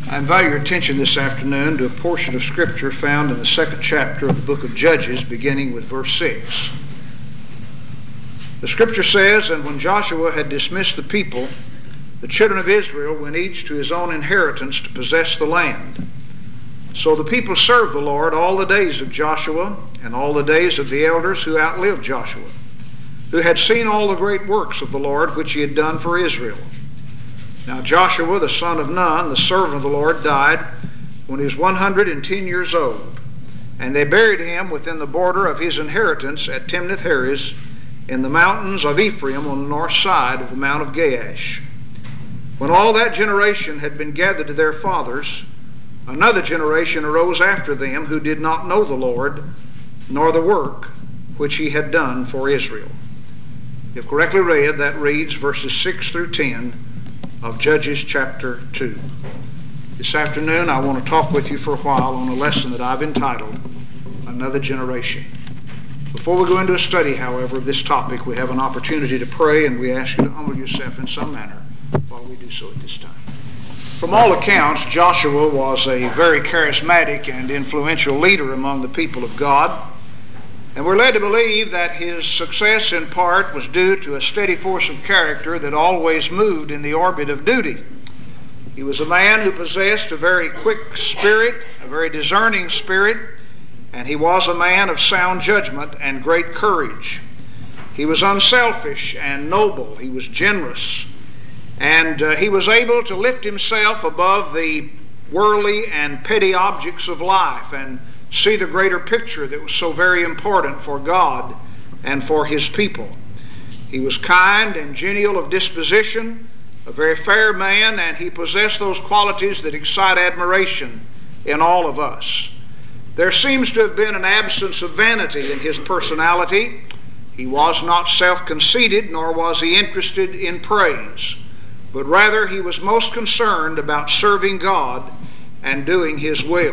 I invite your attention this afternoon to a portion of Scripture found in the second chapter of the book of Judges, beginning with verse 6. The Scripture says, "And when Joshua had dismissed the people, the children of Israel went each to his own inheritance to possess the land. So the people served the Lord all the days of Joshua and all the days of the elders who outlived Joshua, who had seen all the great works of the Lord which he had done for Israel. Now Joshua, the son of Nun, the servant of the Lord, died when he was 110 years old, and they buried him within the border of his inheritance at Timnath-Heres in the mountains of Ephraim on the north side of the Mount of Gaash. When all that generation had been gathered to their fathers, another generation arose after them who did not know the Lord, nor the work which he had done for Israel." If correctly read, that reads verses 6 through 10 of Judges chapter 2. This afternoon I want to talk with you for a while on a lesson that I've entitled, Another Generation. Before we go into a study, however, of this topic, we have an opportunity to pray, and we ask you to humble yourself in some manner while we do so at this time. From all accounts, Joshua was a very charismatic and influential leader among the people of God, and we're led to believe that his success in part was due to a steady force of character that always moved in the orbit of duty. He was a man who possessed a very quick spirit, a very discerning spirit, and he was a man of sound judgment and great courage. He was unselfish and noble. He was generous, and he was able to lift himself above the worldly and petty objects of life and see the greater picture that was so very important for God and for his people. He was kind and genial of disposition, a very fair man, and he possessed those qualities that excite admiration in all of us. There seems to have been an absence of vanity in his personality. He was not self-conceited, nor was he interested in praise, but rather he was most concerned about serving God and doing his will.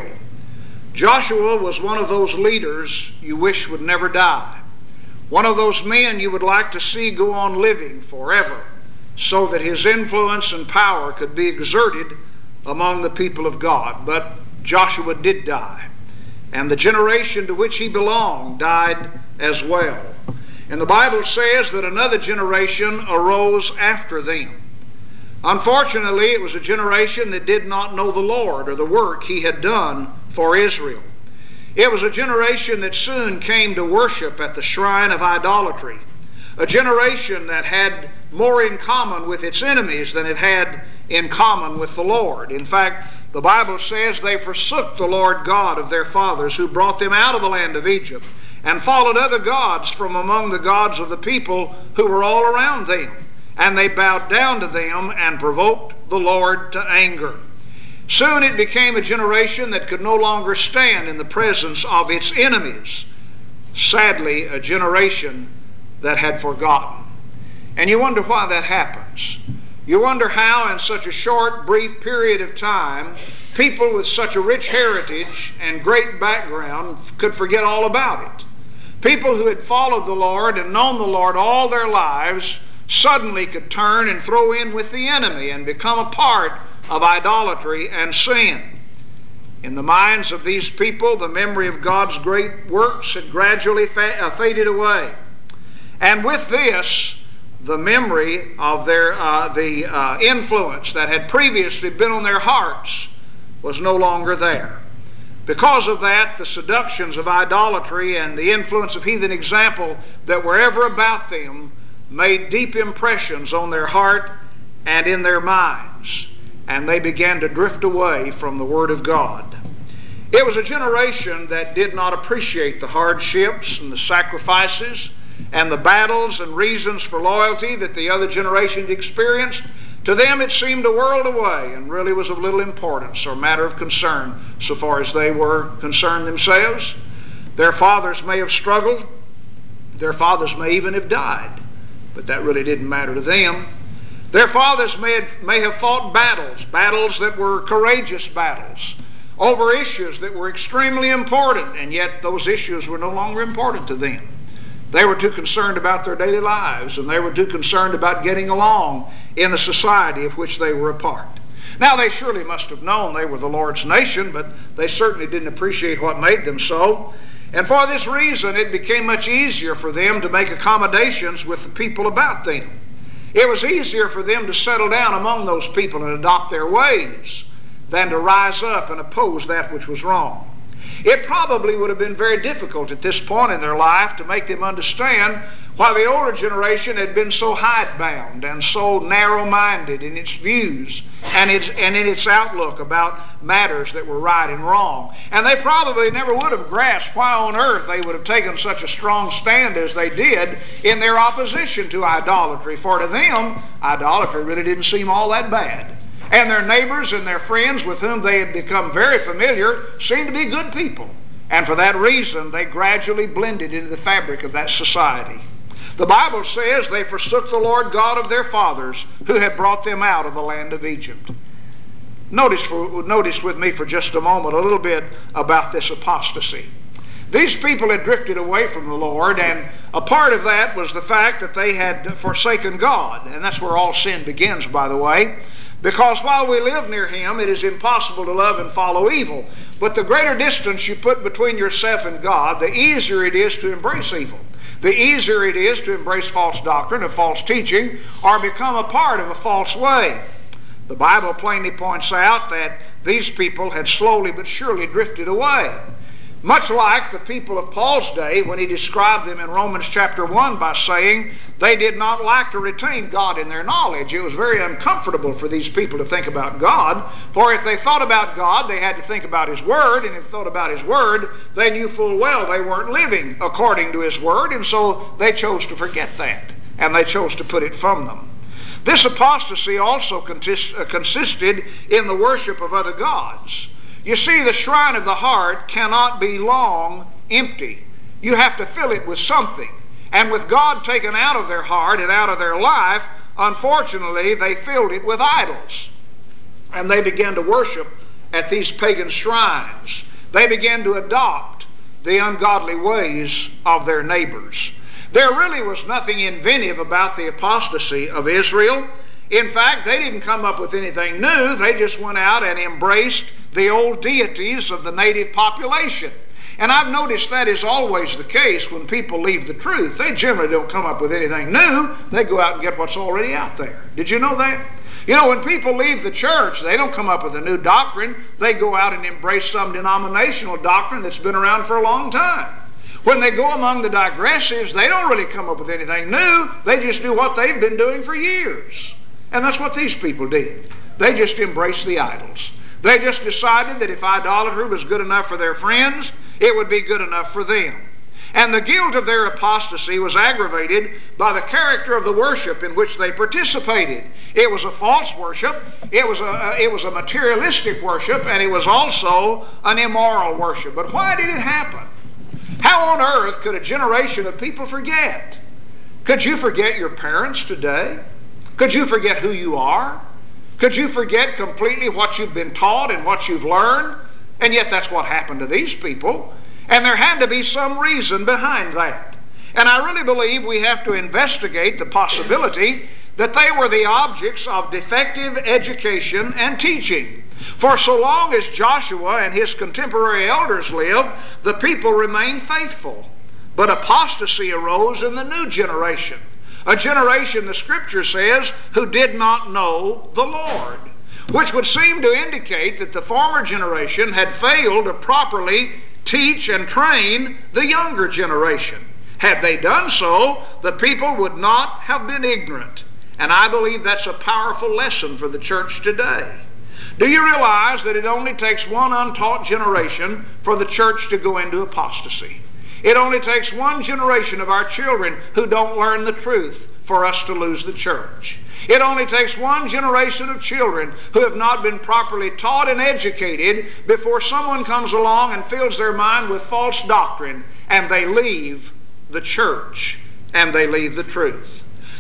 Joshua was one of those leaders you wish would never die, one of those men you would like to see go on living forever, so that his influence and power could be exerted among the people of God. But Joshua did die, and the generation to which he belonged died as well. And the Bible says that another generation arose after them. Unfortunately, it was a generation that did not know the Lord or the work he had done for Israel. It was a generation that soon came to worship at the shrine of idolatry, a generation that had more in common with its enemies than it had in common with the Lord. In fact, the Bible says they forsook the Lord God of their fathers, who brought them out of the land of Egypt, and followed other gods from among the gods of the people who were all around them. And they bowed down to them and provoked the Lord to anger. Soon it became a generation that could no longer stand in the presence of its enemies. Sadly, a generation that had forgotten. And you wonder why that happens. You wonder how in such a short, brief period of time, people with such a rich heritage and great background could forget all about it. People who had followed the Lord and known the Lord all their lives suddenly could turn and throw in with the enemy and become a part of idolatry and sin. In the minds of these people, the memory of God's great works had gradually faded away. And with this, the memory of the influence that had previously been on their hearts was no longer there. Because of that, the seductions of idolatry and the influence of heathen example that were ever about them made deep impressions on their heart and in their minds, and they began to drift away from the Word of God. It was a generation that did not appreciate the hardships and the sacrifices and the battles and reasons for loyalty that the other generation had experienced. To them it seemed a world away and really was of little importance or matter of concern so far as they were concerned themselves. Their fathers may have struggled. Their fathers may even have died. But that really didn't matter to them. Their fathers may have fought battles that were courageous battles, over issues that were extremely important, and yet those issues were no longer important to them. They were too concerned about their daily lives, and they were too concerned about getting along in the society of which they were a part. Now, they surely must have known they were the Lord's nation, but they certainly didn't appreciate what made them so. And for this reason, it became much easier for them to make accommodations with the people about them. It was easier for them to settle down among those people and adopt their ways than to rise up and oppose that which was wrong. It probably would have been very difficult at this point in their life to make them understand why the older generation had been so hidebound and so narrow-minded in its views and in its outlook about matters that were right and wrong. And they probably never would have grasped why on earth they would have taken such a strong stand as they did in their opposition to idolatry. For to them, idolatry really didn't seem all that bad. And their neighbors and their friends with whom they had become very familiar seemed to be good people. And for that reason, they gradually blended into the fabric of that society. The Bible says they forsook the Lord God of their fathers who had brought them out of the land of Egypt. Notice with me for just a moment a little bit about this apostasy. These people had drifted away from the Lord, and a part of that was the fact that they had forsaken God. And that's where all sin begins, by the way. Because while we live near Him, it is impossible to love and follow evil. But the greater distance you put between yourself and God, the easier it is to embrace evil. The easier it is to embrace false doctrine or false teaching or become a part of a false way. The Bible plainly points out that these people had slowly but surely drifted away. Much like the people of Paul's day when he described them in Romans chapter 1 by saying they did not like to retain God in their knowledge. It was very uncomfortable for these people to think about God, for if they thought about God, they had to think about His Word, and if they thought about His Word, they knew full well they weren't living according to His Word, and so they chose to forget that, and they chose to put it from them. This apostasy also consisted in the worship of other gods. You see, the shrine of the heart cannot be long empty. You have to fill it with something. And with God taken out of their heart and out of their life, unfortunately, they filled it with idols. And they began to worship at these pagan shrines. They began to adopt the ungodly ways of their neighbors. There really was nothing inventive about the apostasy of Israel. In fact, they didn't come up with anything new. They just went out and embraced the old deities of the native population. And I've noticed that is always the case when people leave the truth. They generally don't come up with anything new. They go out and get what's already out there. Did you know that? You know, when people leave the church, they don't come up with a new doctrine. They go out and embrace some denominational doctrine that's been around for a long time. When they go among the digressives, they don't really come up with anything new. They just do what they've been doing for years. And that's what these people did. They just embraced the idols. They just decided that if idolatry was good enough for their friends, it would be good enough for them. And the guilt of their apostasy was aggravated by the character of the worship in which they participated. It was a false worship, it was a materialistic worship, and it was also an immoral worship. But why did it happen? How on earth could a generation of people forget? Could you forget your parents today? Could you forget who you are? Could you forget completely what you've been taught and what you've learned? And yet that's what happened to these people. And there had to be some reason behind that. And I really believe we have to investigate the possibility that they were the objects of defective education and teaching. For so long as Joshua and his contemporary elders lived, the people remained faithful. But apostasy arose in the new generation. A generation, the Scripture says, who did not know the Lord, which would seem to indicate that the former generation had failed to properly teach and train the younger generation. Had they done so, the people would not have been ignorant. And I believe that's a powerful lesson for the church today. Do you realize that it only takes one untaught generation for the church to go into apostasy? It only takes one generation of our children who don't learn the truth for us to lose the church. It only takes one generation of children who have not been properly taught and educated before someone comes along and fills their mind with false doctrine and they leave the church and they leave the truth.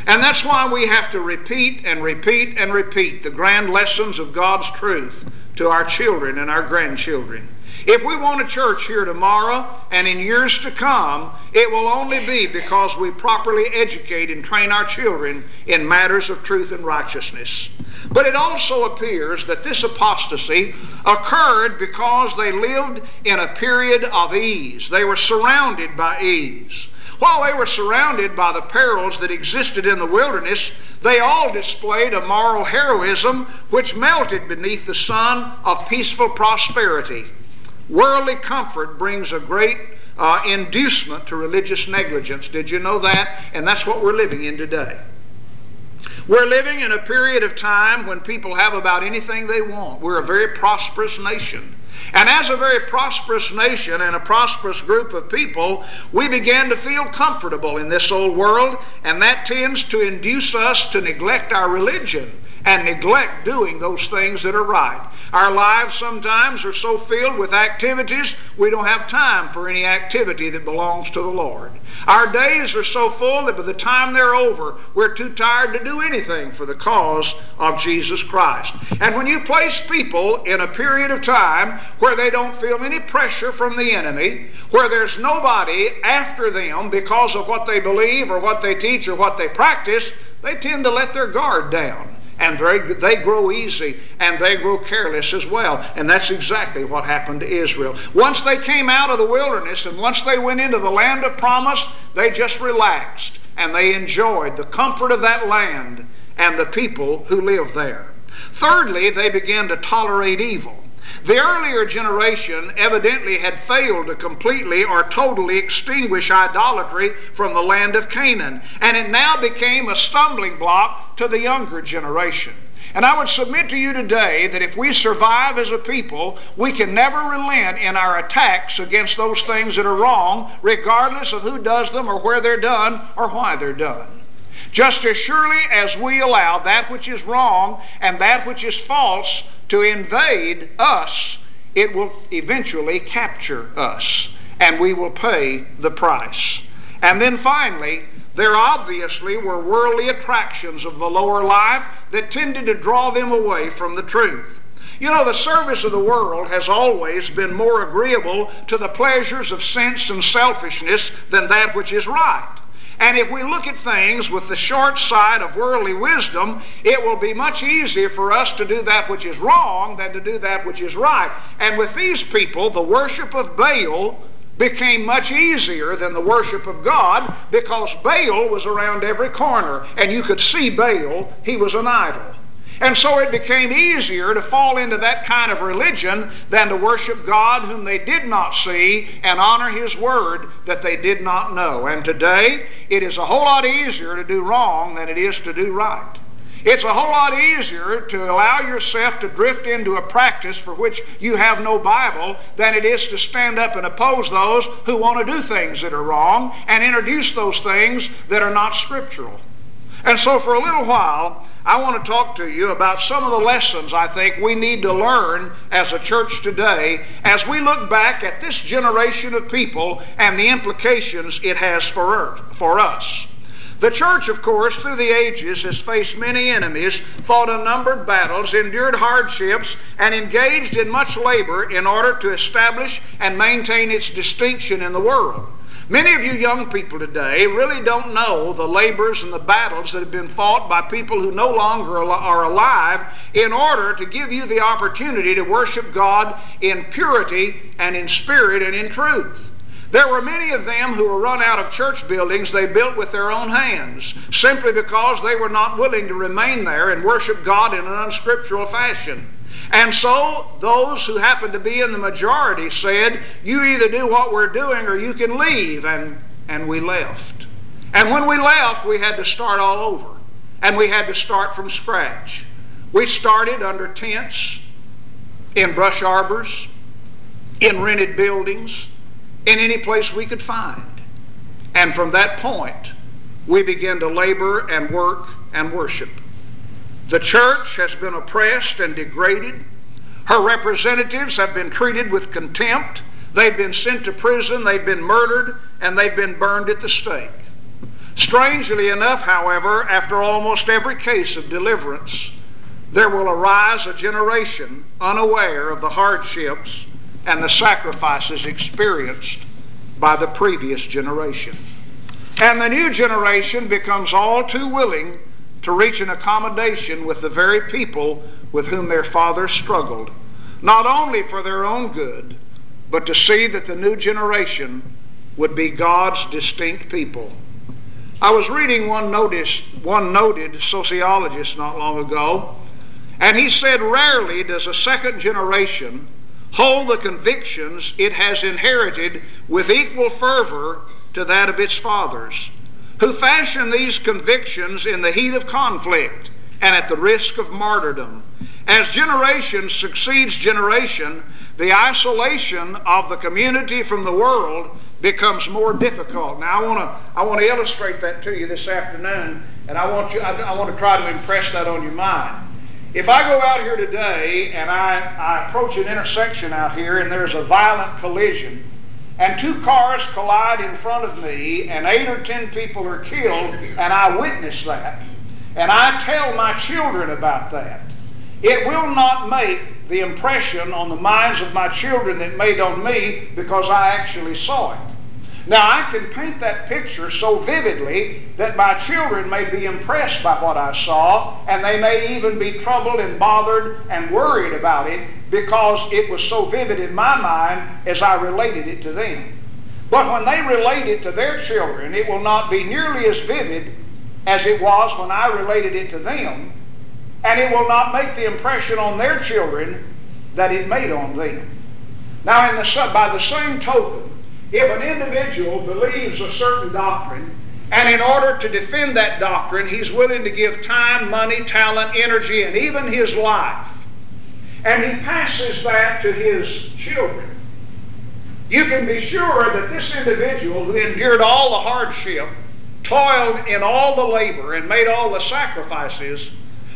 And that's why we have to repeat and repeat and repeat the grand lessons of God's truth to our children and our grandchildren. If we want a church here tomorrow and in years to come, it will only be because we properly educate and train our children in matters of truth and righteousness. But it also appears that this apostasy occurred because they lived in a period of ease. They were surrounded by ease. While they were surrounded by the perils that existed in the wilderness, they all displayed a moral heroism which melted beneath the sun of peaceful prosperity. Worldly comfort brings a great inducement to religious negligence. Did you know that? And that's what we're living in today. We're living in a period of time when people have about anything they want. We're a very prosperous nation. And as a very prosperous nation and a prosperous group of people, we begin to feel comfortable in this old world, and that tends to induce us to neglect our religion and neglect doing those things that are right. Our lives sometimes are so filled with activities, we don't have time for any activity that belongs to the Lord. Our days are so full that by the time they're over, we're too tired to do anything for the cause of Jesus Christ. And when you place people in a period of time where they don't feel any pressure from the enemy, where there's nobody after them because of what they believe or what they teach or what they practice, they tend to let their guard down. And they grow easy and they grow careless as well. And that's exactly what happened to Israel. Once they came out of the wilderness and once they went into the land of promise, they just relaxed and they enjoyed the comfort of that land and the people who lived there. Thirdly, they began to tolerate evil. The earlier generation evidently had failed to completely or totally extinguish idolatry from the land of Canaan, and it now became a stumbling block to the younger generation. And I would submit to you today that if we survive as a people, we can never relent in our attacks against those things that are wrong, regardless of who does them or where they're done or why they're done. Just as surely as we allow that which is wrong and that which is false to invade us, it will eventually capture us, and we will pay the price. And then finally, there obviously were worldly attractions of the lower life that tended to draw them away from the truth. You know, the service of the world has always been more agreeable to the pleasures of sense and selfishness than that which is right. And if we look at things with the short sight of worldly wisdom, it will be much easier for us to do that which is wrong than to do that which is right. And with these people, the worship of Baal became much easier than the worship of God, because Baal was around every corner, and you could see Baal. He was an idol. And so it became easier to fall into that kind of religion than to worship God whom they did not see and honor His Word that they did not know. And today, it is a whole lot easier to do wrong than it is to do right. It's a whole lot easier to allow yourself to drift into a practice for which you have no Bible than it is to stand up and oppose those who want to do things that are wrong and introduce those things that are not scriptural. And so for a little while, I want to talk to you about some of the lessons I think we need to learn as a church today as we look back at this generation of people and the implications it has for us. The church, of course, through the ages has faced many enemies, fought unnumbered battles, endured hardships, and engaged in much labor in order to establish and maintain its distinction in the world. Many of you young people today really don't know the labors and the battles that have been fought by people who no longer are alive in order to give you the opportunity to worship God in purity and in spirit and in truth. There were many of them who were run out of church buildings they built with their own hands, simply because they were not willing to remain there and worship God in an unscriptural fashion. And so those who happened to be in the majority said, you either do what we're doing or you can leave. And we left. And when we left, we had to start all over. And we had to start from scratch. We started under tents, in brush arbors, in rented buildings, in any place we could find. And from that point, we began to labor and work and worship. The church has been oppressed and degraded. Her representatives have been treated with contempt. They've been sent to prison, they've been murdered, and they've been burned at the stake. Strangely enough, however, after almost every case of deliverance, there will arise a generation unaware of the hardships and the sacrifices experienced by the previous generation. And the new generation becomes all too willing to reach an accommodation with the very people with whom their fathers struggled, not only for their own good, but to see that the new generation would be God's distinct people. I was reading one noted sociologist not long ago, and he said, rarely does a second generation hold the convictions it has inherited with equal fervor to that of its fathers, who fashioned these convictions in the heat of conflict and at the risk of martyrdom. As generation succeeds generation, the isolation of the community from the world becomes more difficult. Now, I want to illustrate that to you this afternoon, and I want to try to impress that on your mind. If I go out here today and I approach an intersection out here and there's a violent collision and two cars collide in front of me and 8 or 10 people are killed and I witness that and I tell my children about that, it will not make the impression on the minds of my children that made on me because I actually saw it. Now, I can paint that picture so vividly that my children may be impressed by what I saw, and they may even be troubled and bothered and worried about it because it was so vivid in my mind as I related it to them. But when they relate it to their children, it will not be nearly as vivid as it was when I related it to them, and it will not make the impression on their children that it made on them. Now, by the same token, if an individual believes a certain doctrine, and in order to defend that doctrine, he's willing to give time, money, talent, energy, and even his life, and he passes that to his children, you can be sure that this individual who endured all the hardship, toiled in all the labor, and made all the sacrifices,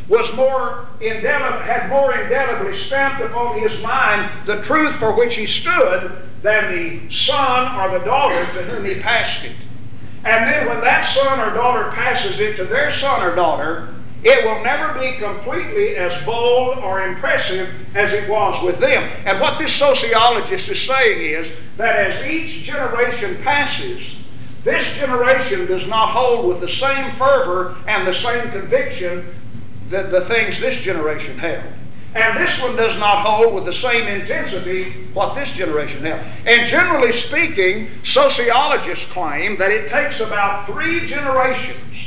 had more indelibly stamped upon his mind the truth for which he stood than the son or the daughter to whom he passed it. And then when that son or daughter passes it to their son or daughter, it will never be completely as bold or impressive as it was with them. And what this sociologist is saying is that as each generation passes, this generation does not hold with the same fervor and the same conviction that the things this generation held. And this one does not hold with the same intensity what this generation held. And generally speaking, sociologists claim that it takes about 3 generations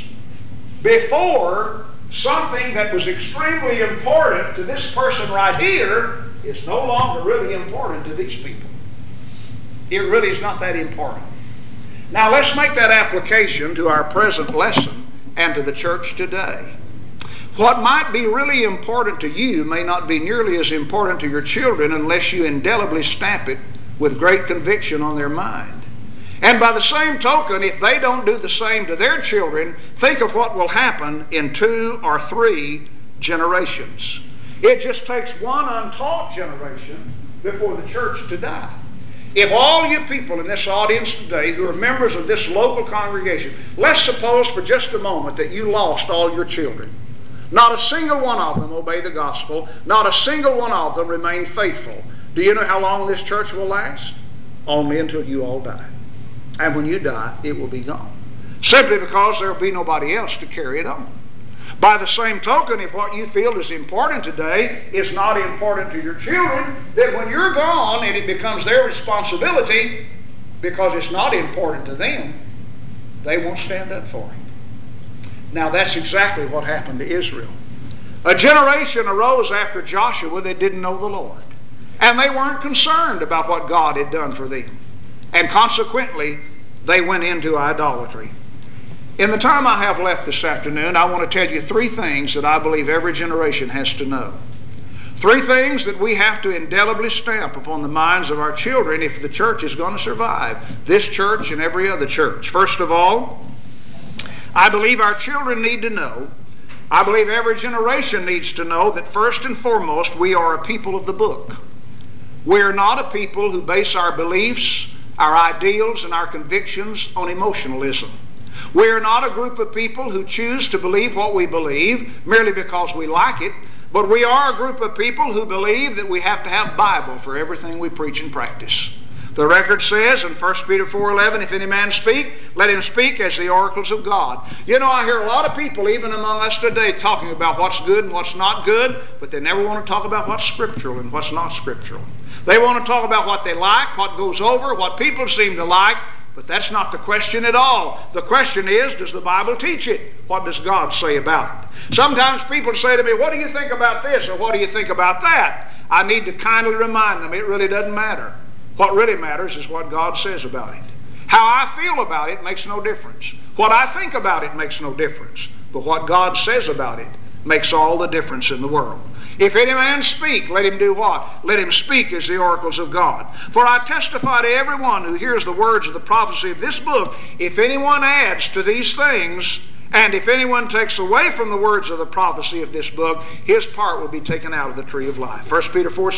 before something that was extremely important to this person right here is no longer really important to these people. It really is not that important. Now let's make that application to our present lesson and to the church today. What might be really important to you may not be nearly as important to your children unless you indelibly stamp it with great conviction on their mind. And by the same token, if they don't do the same to their children, think of what will happen in 2 or 3 generations. It just takes one untaught generation before the church to die. If all you people in this audience today who are members of this local congregation, let's suppose for just a moment that you lost all your children. Not a single one of them obey the gospel. Not a single one of them remain faithful. Do you know how long this church will last? Only until you all die. And when you die, it will be gone. Simply because there will be nobody else to carry it on. By the same token, if what you feel is important today is not important to your children, then when you're gone and it becomes their responsibility, because it's not important to them, they won't stand up for it. Now that's exactly what happened to Israel. A generation arose after Joshua that didn't know the Lord. And they weren't concerned about what God had done for them. And consequently, they went into idolatry. In the time I have left this afternoon, I want to tell you 3 things that I believe every generation has to know. 3 things that we have to indelibly stamp upon the minds of our children if the church is going to survive. This church and every other church. First of all, I believe our children need to know, I believe every generation needs to know that first and foremost we are a people of the book. We are not a people who base our beliefs, our ideals, and our convictions on emotionalism. We are not a group of people who choose to believe what we believe merely because we like it, but we are a group of people who believe that we have to have Bible for everything we preach and practice. The record says in 1 Peter 4:11, if any man speak, let him speak as the oracles of God. You know, I hear a lot of people, even among us today, talking about what's good and what's not good, but they never want to talk about what's scriptural and what's not scriptural. They want to talk about what they like, what goes over, what people seem to like, but that's not the question at all. The question is, does the Bible teach it? What does God say about it? Sometimes people say to me, what do you think about this or what do you think about that? I need to kindly remind them it really doesn't matter. What really matters is what God says about it. How I feel about it makes no difference. What I think about it makes no difference. But what God says about it makes all the difference in the world. If any man speak, let him do what? Let him speak as the oracles of God. For I testify to everyone who hears the words of the prophecy of this book, if anyone adds to these things, and if anyone takes away from the words of the prophecy of this book, his part will be taken out of the tree of life. 1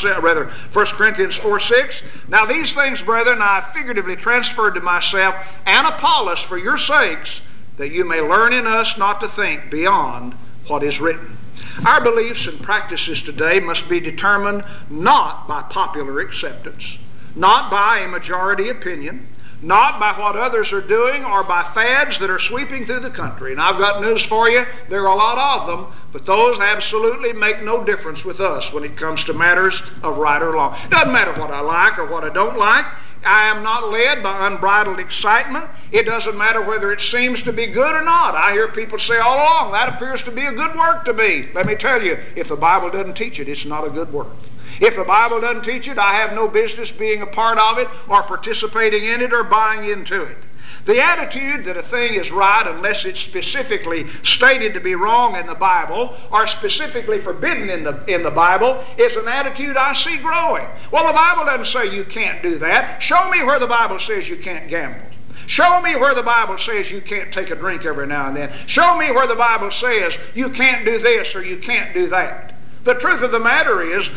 Corinthians 4:6. Now these things, brethren, I have figuratively transferred to myself and Apollos for your sakes, that you may learn in us not to think beyond what is written. Our beliefs and practices today must be determined not by popular acceptance, not by a majority opinion, not by what others are doing or by fads that are sweeping through the country. And I've got news for you. There are a lot of them, but those absolutely make no difference with us when it comes to matters of right or wrong. It doesn't matter what I like or what I don't like. I am not led by unbridled excitement. It doesn't matter whether it seems to be good or not. I hear people say all along, that appears to be a good work to me. Let me tell you, if the Bible doesn't teach it, it's not a good work. If the Bible doesn't teach it, I have no business being a part of it or participating in it or buying into it. The attitude that a thing is right unless it's specifically stated to be wrong in the Bible or specifically forbidden in the Bible is an attitude I see growing. Well, the Bible doesn't say you can't do that. Show me where the Bible says you can't gamble. Show me where the Bible says you can't take a drink every now and then. Show me where the Bible says you can't do this or you can't do that. The truth of the matter is,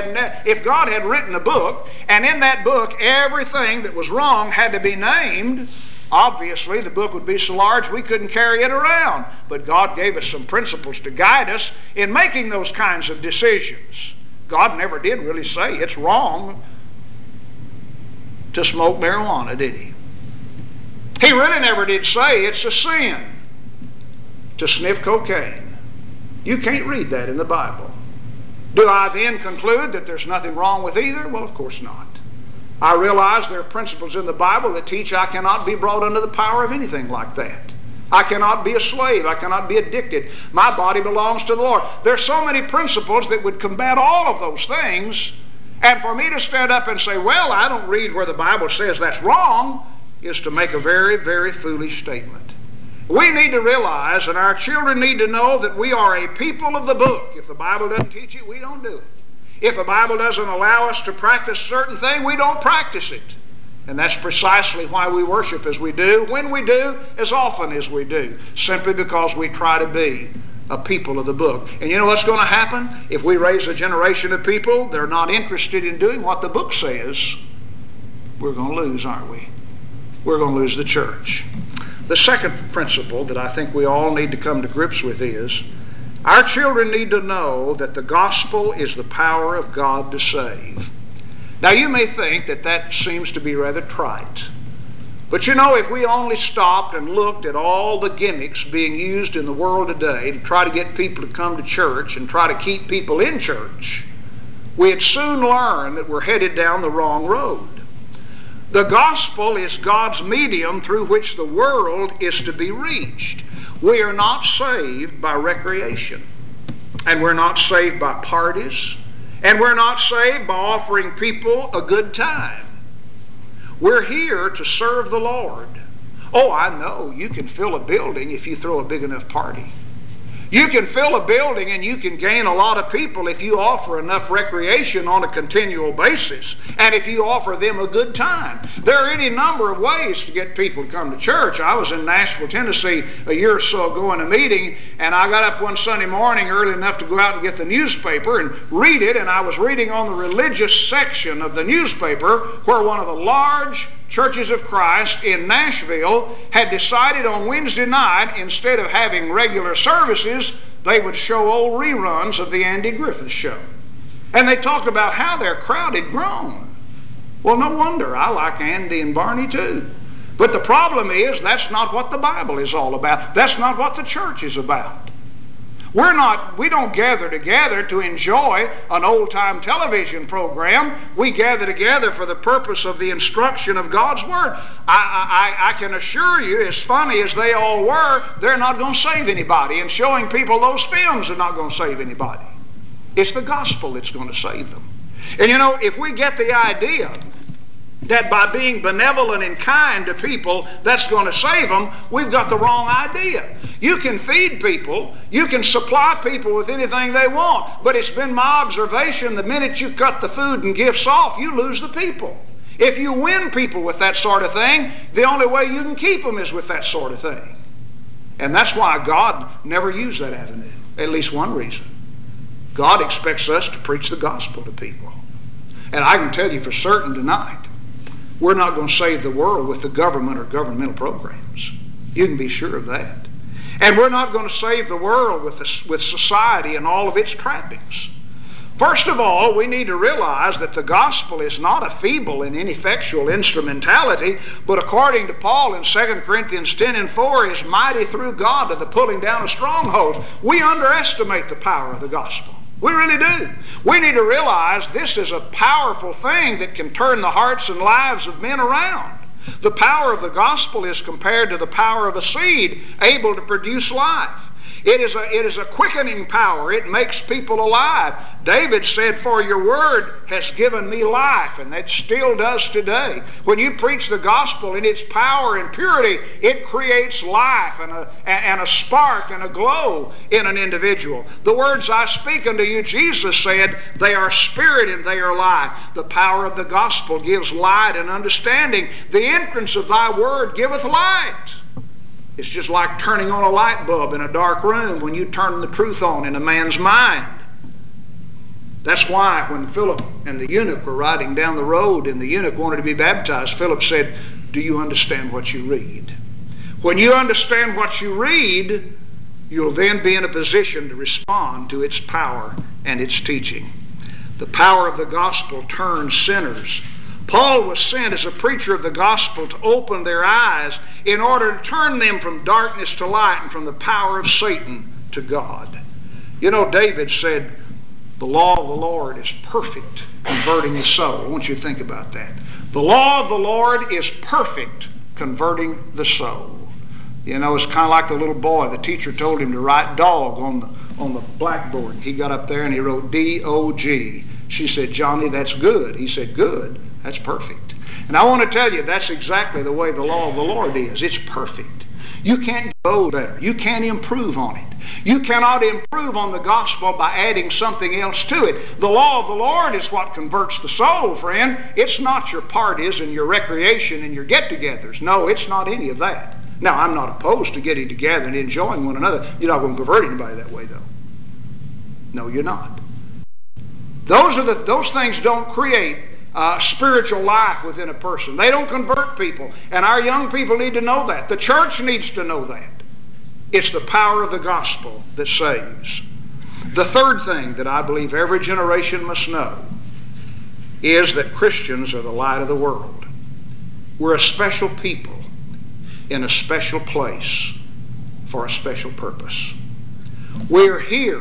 if God had written a book, and in that book everything that was wrong had to be named, obviously the book would be so large we couldn't carry it around. But God gave us some principles to guide us in making those kinds of decisions. God never did really say it's wrong to smoke marijuana, did He? He really never did say it's a sin to sniff cocaine. You can't read that in the Bible. Do I then conclude that there's nothing wrong with either? Well, of course not. I realize there are principles in the Bible that teach I cannot be brought under the power of anything like that. I cannot be a slave. I cannot be addicted. My body belongs to the Lord. There's so many principles that would combat all of those things. And for me to stand up and say, well, I don't read where the Bible says that's wrong, is to make a very, very foolish statement. We need to realize, and our children need to know, that we are a people of the book. If the Bible doesn't teach it, we don't do it. If the Bible doesn't allow us to practice a certain thing, we don't practice it. And that's precisely why we worship as we do, when we do, as often as we do, simply because we try to be a people of the book. And you know what's going to happen? If we raise a generation of people that are not interested in doing what the book says, we're going to lose, aren't we? We're going to lose the church. The second principle that I think we all need to come to grips with is our children need to know that the gospel is the power of God to save. Now you may think that that seems to be rather trite. But you know, if we only stopped and looked at all the gimmicks being used in the world today to try to get people to come to church and try to keep people in church, we'd soon learn that we're headed down the wrong road. The gospel is God's medium through which the world is to be reached. We are not saved by recreation, and we're not saved by parties, and we're not saved by offering people a good time. We're here to serve the Lord. Oh, I know you can fill a building if you throw a big enough party. You can fill a building and you can gain a lot of people if you offer enough recreation on a continual basis and if you offer them a good time. There are any number of ways to get people to come to church. I was in Nashville, Tennessee a year or so ago in a meeting, and I got up one Sunday morning early enough to go out and get the newspaper and read it, and I was reading on the religious section of the newspaper where one of the large Churches of Christ in Nashville had decided on Wednesday night, instead of having regular services, they would show old reruns of the Andy Griffith Show. And they talked about how their crowd had grown. Well, no wonder. I like Andy and Barney too. But the problem is, that's not what the Bible is all about. That's not what the church is about. We don't gather together to enjoy an old-time television program. We gather together for the purpose of the instruction of God's Word. I can assure you, as funny as they all were, they're not going to save anybody. And showing people those films are not going to save anybody. It's the gospel that's going to save them. And you know, if we get the idea that by being benevolent and kind to people, that's going to save them, we've got the wrong idea. You can feed people, you can supply people with anything they want, but it's been my observation, the minute you cut the food and gifts off, you lose the people. If you win people with that sort of thing, the only way you can keep them is with that sort of thing. And that's why God never used that avenue, at least one reason. God expects us to preach the gospel to people. And I can tell you for certain tonight, we're not going to save the world with the government or governmental programs. You can be sure of that. And we're not going to save the world with society and all of its trappings. First of all, we need to realize that the gospel is not a feeble and ineffectual instrumentality, but according to Paul in 2 Corinthians 10 and 4, is mighty through God to the pulling down of strongholds. We underestimate the power of the gospel. We really do. We need to realize this is a powerful thing that can turn the hearts and lives of men around. The power of the gospel is compared to the power of a seed able to produce life. It is a quickening power. It makes people alive. David said, "For your word has given me life," and that still does today. When you preach the gospel in its power and purity, it creates life and a spark and a glow in an individual. The words I speak unto you, Jesus said, they are spirit and they are life. The power of the gospel gives light and understanding. The entrance of thy word giveth light. It's just like turning on a light bulb in a dark room when you turn the truth on in a man's mind. That's why when Philip and the eunuch were riding down the road and the eunuch wanted to be baptized, Philip said, "Do you understand what you read?" When you understand what you read, you'll then be in a position to respond to its power and its teaching. The power of the gospel turns sinners. Paul was sent as a preacher of the gospel to open their eyes in order to turn them from darkness to light and from the power of Satan to God. You know, David said, "The law of the Lord is perfect, converting the soul." I want you to think about that. The law of the Lord is perfect, converting the soul. You know, it's kind of like the little boy. The teacher told him to write dog on the blackboard. He got up there and he wrote D-O-G. She said, "Johnny, that's good." He said, "Good. That's perfect." And I want to tell you, that's exactly the way the law of the Lord is. It's perfect. You can't go better. You can't improve on it. You cannot improve on the gospel by adding something else to it. The law of the Lord is what converts the soul, friend. It's not your parties and your recreation and your get-togethers. No, it's not any of that. Now, I'm not opposed to getting together and enjoying one another. You're not going to convert anybody that way, though. No, you're not. Those things don't create spiritual life within a person. They don't convert people. And our young people need to know that. The church needs to know that. It's the power of the gospel that saves. The third thing that I believe every generation must know is that Christians are the light of the world. We're a special people in a special place for a special purpose. We are here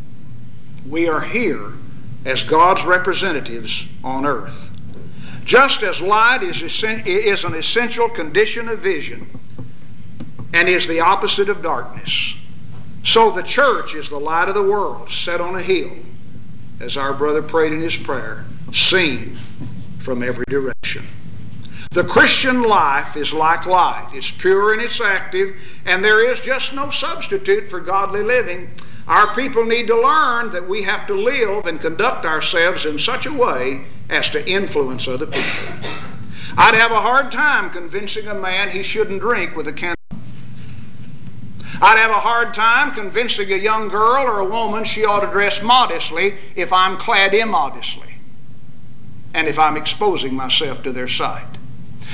as God's representatives on earth. Just as light is an essential condition of vision and is the opposite of darkness, so the church is the light of the world set on a hill, as our brother prayed in his prayer, seen from every direction. The Christian life is like light. It's pure and it's active, and there is just no substitute for godly living. Our people need to learn that we have to live and conduct ourselves in such a way as to influence other people. I'd have a hard time convincing a man he shouldn't drink with a can. I'd have a hard time convincing a young girl or a woman she ought to dress modestly if I'm clad immodestly and if I'm exposing myself to their sight.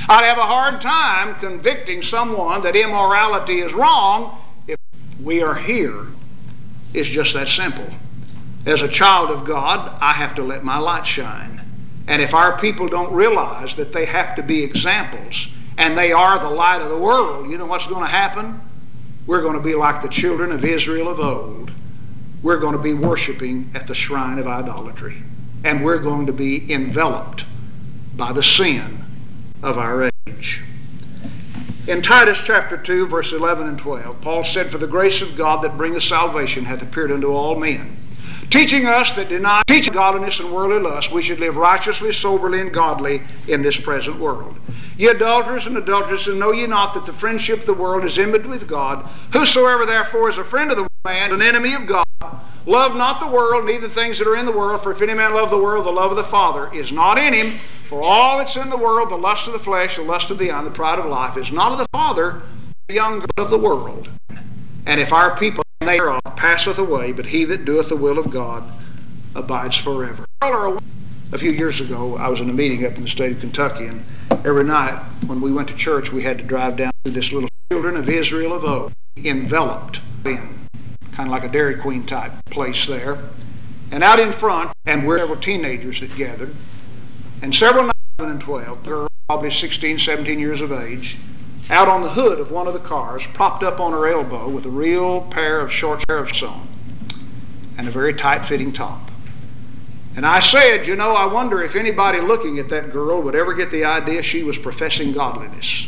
I'd have a hard time convicting someone that immorality is wrong if we are here. It's just that simple. As a child of God, I have to let my light shine. And if our people don't realize that they have to be examples and they are the light of the world, you know what's going to happen? We're going to be like the children of Israel of old. We're going to be worshiping at the shrine of idolatry. And we're going to be enveloped by the sin of our age. In Titus chapter 2, verse 11 and 12, Paul said, "For the grace of God that bringeth salvation hath appeared unto all men, teaching us that deny godliness and worldly lust, we should live righteously, soberly, and godly in this present world. Ye adulterers and adulteresses, know ye not that the friendship of the world is enmity with God? Whosoever therefore is a friend of the man is an enemy of God. Love not the world, neither the things that are in the world. For if any man love the world, the love of the Father is not in him. For all that's in the world, the lust of the flesh, the lust of the eye, and the pride of life, is not of the Father, the young God of the world. And if our people thereof passeth away, but he that doeth the will of God abides forever." A few years ago, I was in a meeting up in the state of Kentucky, and every night when we went to church, we had to drive down through this little children of Israel of old, enveloped in kind of like a Dairy Queen type place there. And out in front, and we're several teenagers that gathered, and several 9 and 12, girls probably 16, 17 years of age, out on the hood of one of the cars, propped up on her elbow with a real pair of shorts on and a very tight-fitting top. And I said, you know, I wonder if anybody looking at that girl would ever get the idea she was professing godliness.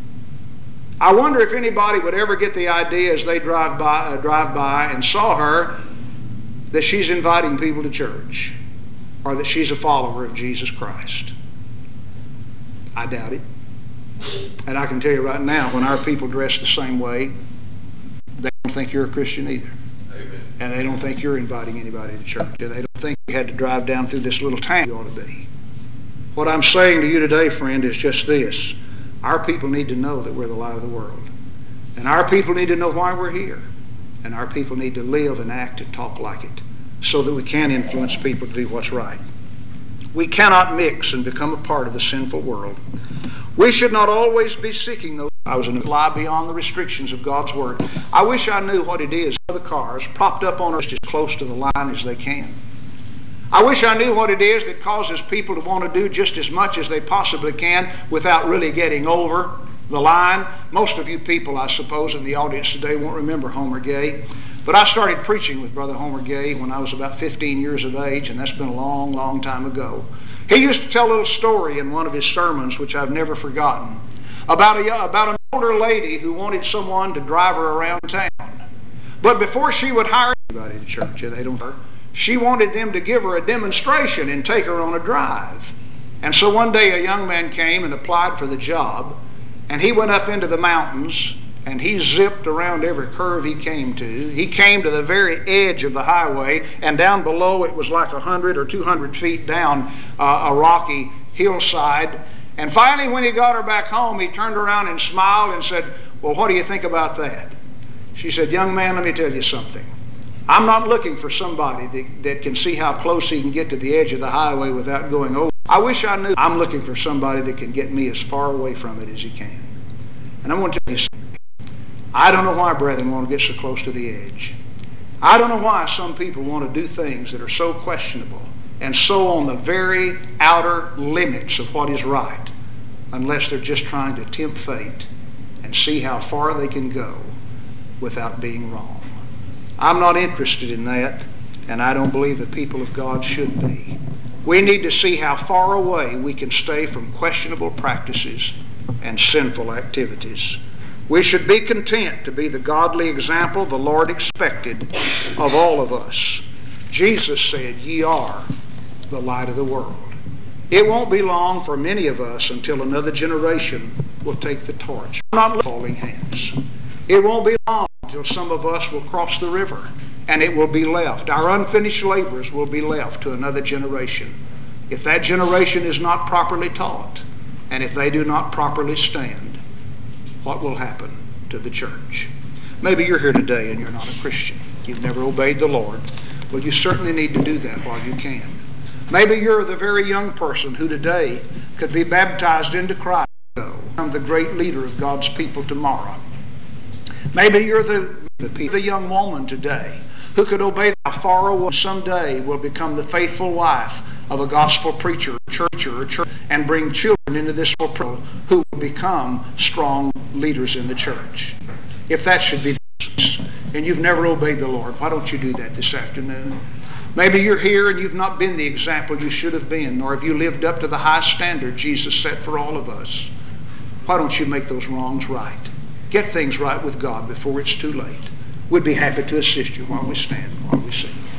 I wonder if anybody would ever get the idea as they drive by and saw her that she's inviting people to church or that she's a follower of Jesus Christ. I doubt it. And I can tell you right now, when our people dress the same way, they don't think you're a Christian either. Amen. And they don't think you're inviting anybody to church. They don't think you had to drive down through this little town you ought to be. What I'm saying to you today, friend, is just this. Our people need to know that we're the light of the world. And our people need to know why we're here. And our people need to live and act and talk like it so that we can influence people to do what's right. We cannot mix and become a part of the sinful world. We should not always be seeking those. I was in a lie beyond the restrictions of God's Word. I wish I knew what it is. The cars propped up on us as close to the line as they can. I wish I knew what it is that causes people to want to do just as much as they possibly can without really getting over the line. Most of you people, I suppose, in the audience today won't remember Homer Gay. But I started preaching with Brother Homer Gay when I was about 15 years of age, and that's been a long, long time ago. He used to tell a little story in one of his sermons, which I've never forgotten, about an older lady who wanted someone to drive her around town. But before she would hire anybody to church, she wanted them to give her a demonstration and take her on a drive. And so one day a young man came and applied for the job, and he went up into the mountains, and he zipped around every curve he came to. He came to the very edge of the highway, and down below it was like 100 or 200 feet down a rocky hillside. And finally, when he got her back home, he turned around and smiled and said, "Well, what do you think about that?" She said, "Young man, let me tell you something. I'm not looking for somebody that can see how close he can get to the edge of the highway without going over. I wish I knew. I'm looking for somebody that can get me as far away from it as he can." And I'm going to tell you something. I don't know why brethren want to get so close to the edge. I don't know why some people want to do things that are so questionable and so on the very outer limits of what is right, unless they're just trying to tempt fate and see how far they can go without being wrong. I'm not interested in that, and I don't believe the people of God should be. We need to see how far away we can stay from questionable practices and sinful activities. We should be content to be the godly example the Lord expected of all of us. Jesus said, "Ye are the light of the world." It won't be long for many of us until another generation will take the torch. Not falling hands. It won't be long until some of us will cross the river, and it will be left. Our unfinished labors will be left to another generation. If that generation is not properly taught, and if they do not properly stand, what will happen to the church? Maybe you're here today and you're not a Christian. You've never obeyed the Lord. Well, you certainly need to do that while you can. Maybe you're the very young person who today could be baptized into Christ. become the great leader of God's people tomorrow. Maybe you're the young woman today who could obey far away someday will become the faithful wife of a gospel preacher, church, and bring children into this world who will become strong leaders in the church. If that should be the case, and you've never obeyed the Lord, why don't you do that this afternoon? Maybe you're here and you've not been the example you should have been, nor have you lived up to the high standard Jesus set for all of us. Why don't you make those wrongs right? Get things right with God before it's too late. We'd be happy to assist you while we stand, while we sing.